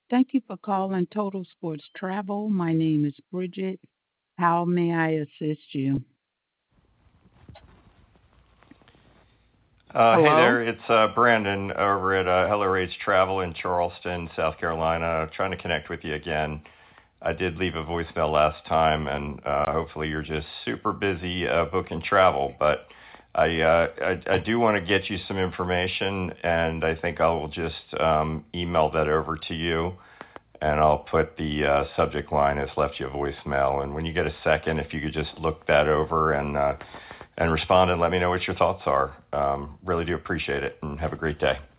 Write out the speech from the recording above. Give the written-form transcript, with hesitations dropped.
Thank you for calling Total Sports Travel. My name is Bridget. How may I assist you? Hey Hello? there, it's Brandon over at Hello Rates Travel in Charleston, South Carolina. Trying to connect with you again. I did leave a voicemail last time, and hopefully you're just super busy booking travel. But I do want to get you some information, and I think I will just email that over to you, and I'll put the subject line as left you a voicemail. And when you get a second, if you could just look that over and respond and let me know what your thoughts are. Really do appreciate it, and have a great day.